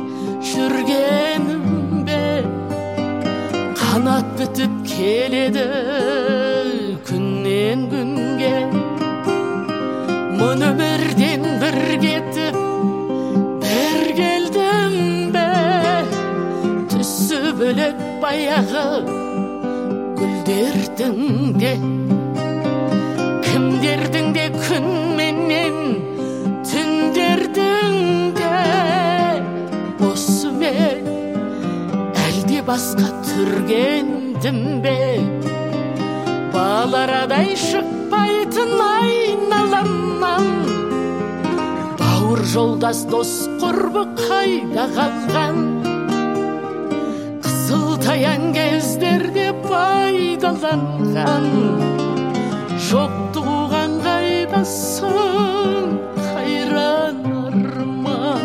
жүргенімде қанат бітіп келеді күннен күнге. Мұн өмірден бір кетіп бір келдім бе, түсі бөлек баяғы гүлдердің де, кімдердің де күн менен түндердің де. Осы мен әлде басқа түргендім бе, баларадай шықпайтын айналамнан. Бауыр жолдас дос құрбы қайда қалған, қысылтаяң кездерде пайдаланған. Жоқ туған қайдасың қайран арман.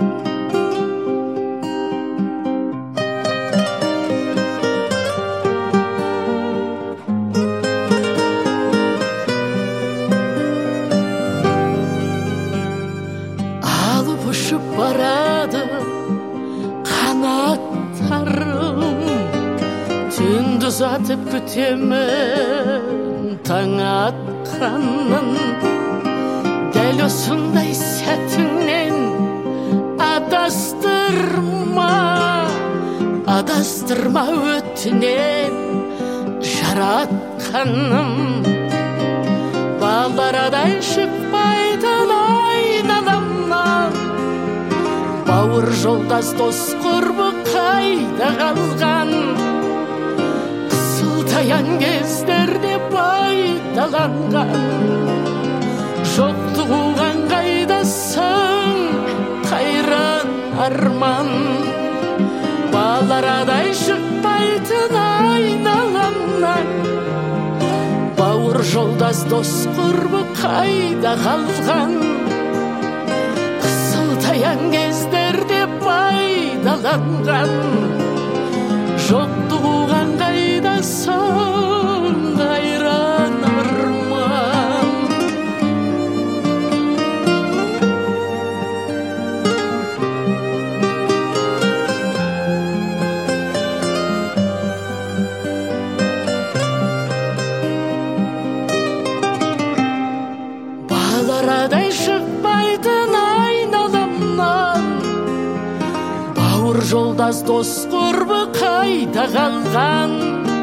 Алып ұшып барады қанаттарым, түнді ұзатып күтемін таң атқанын. Дәл осындай сәтіңнен адастырма өтінем жаратқаным. Баларадай шықпайтын айналамнан, бауыр жолдас дос құрбы қайда қалған. Қысылтаяң кездерде пайдаланған. Жоқ туған қайдасың қайран арман. Баларадай шықпайтын айналамнан, бауыр жолдас дос құрбы қайда қалған. Қысылтаяң кездерде пайдаланған. Жоқ туған қайдасың қайран арман. Баларадай шықпайтын айналамнан, бауыр жолдас дос құрбы қайда қалған.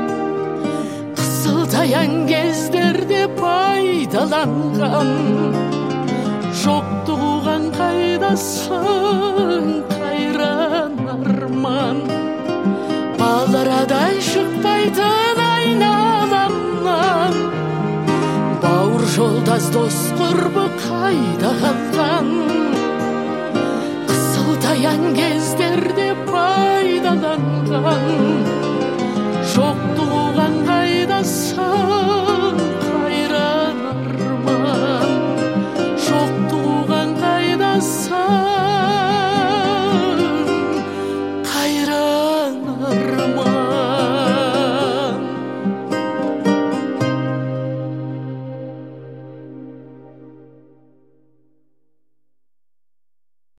Қысылтаяң кездерде пайдаланған. Жоқ туған қайдасың қайран арман. Баларадай шықпайтын айналамнан, бауыр жолдас дос құрбы қайда қалған. Қысылтаяң кездерде пайдаланған.